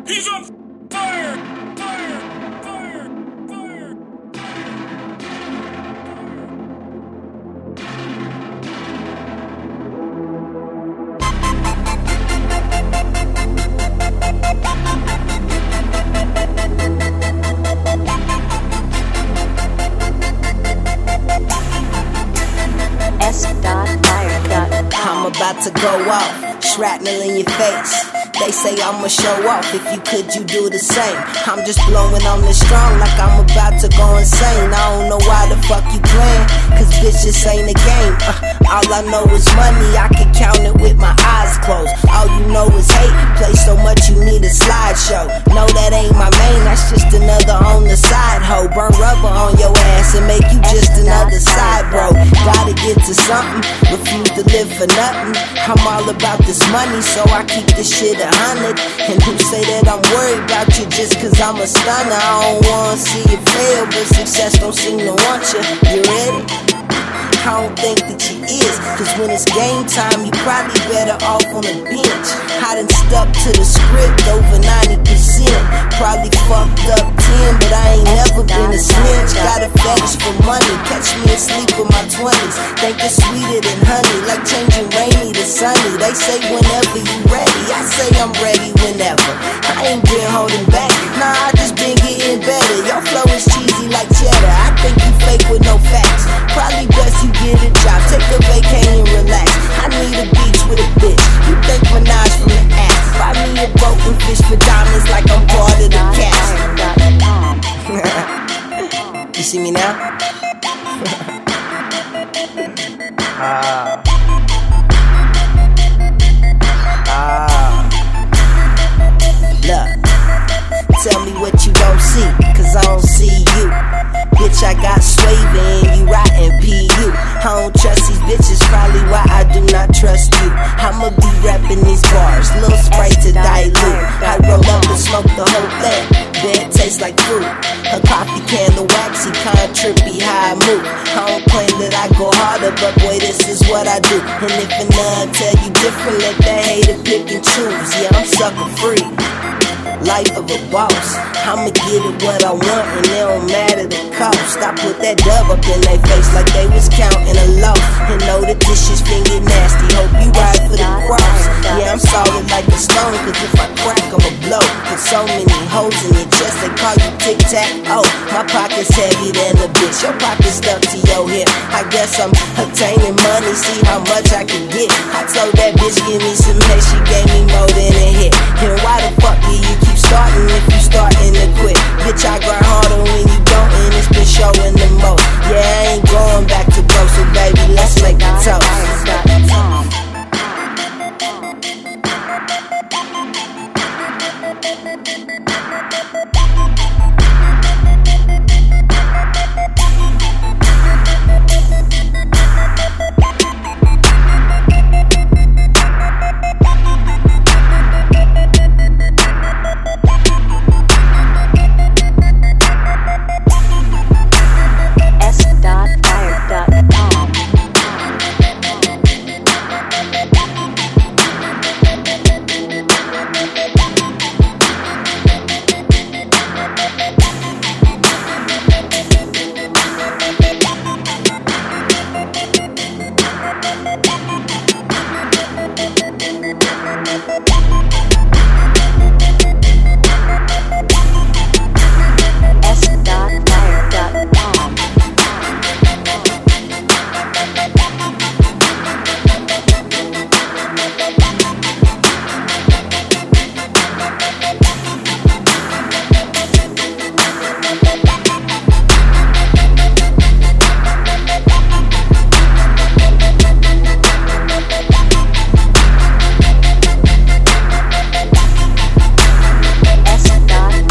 He's on fire! Fire! Fire! Fire! I'm about to go off, shrapnel in your face. They say I'ma show off, if you could, you do the same. I'm just blowing on this strong like I'm about to go insane. I don't know why the fuck you playing, cause bitch, this ain't a game. All I know is money, I can count it with my eyes closed. All you know is hate, play so much you need a slideshow. No, that ain't my main, that's just another on the side hoe. Burn rubber on your ass and make you just another side bro. Gotta get to something, refuse to live for nothing. I'm all about this money, so I keep this shit 100. And who say that I'm worried about you just cause I'm a stunner? I don't wanna see you fail, but success don't seem to want you. You ready? I don't think that you is, cause when it's game time, you probably better off on the bench. I done stuck to the script over 90%. Probably fucked up 10, but I ain't never been a snitch. Got a fetish for money, catch me asleep in my 20s. Think it's sweeter than honey, like changing rainy to sunny. They say whenever you ready, I say I'm ready whenever. I ain't been holding back, nah, I just been getting better. Your flow is cheesy like cheddar, I think you fake with no facts. Probably best you get a job, take a vacay and relax. I need a beach with a bitch, you think Minaj from the ass. Buy me a boat and fish for diamonds like I'm part of the cast. You see me now? Look, tell me what you don't see, cause I don't see you. Bitch, I got Swave and you rotten PU. I don't trust these bitches, probably why I do not trust you. I'ma be rapping these bars, little Sprite to dilute. I roll up and smoke the whole thing, bed tastes like fruit. A coffee can, the waxy, kinda trippy, how I move. I don't claim that I go harder, but boy, this is what I do. And if a nun tell you different, let that hater pick and choose. Yeah, I'm sucker free, life of a boss. I'ma get it what I want and it don't matter the cost. I put that dub up in their face like they was counting a loss. And know that this shit's finna get nasty, hope you ride for the cross. Yeah, I'm solid like a stone, cause if I crack I'ma blow. With so many holes in your chest, they call you tic-tac-oh. My pocket's heavy than a bitch, your pocket's stuck to your hip. I guess I'm obtaining money, see how much I can get. I told that bitch give me some head, she gave me more than a hit. And why the fuck do you keep starting if you starting to quit? Bitch, I grind harder when you don't, and it's been showing the most. Yeah, I ain't going back to broke, so baby, let's make a toast.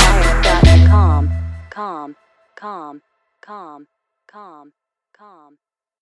calm.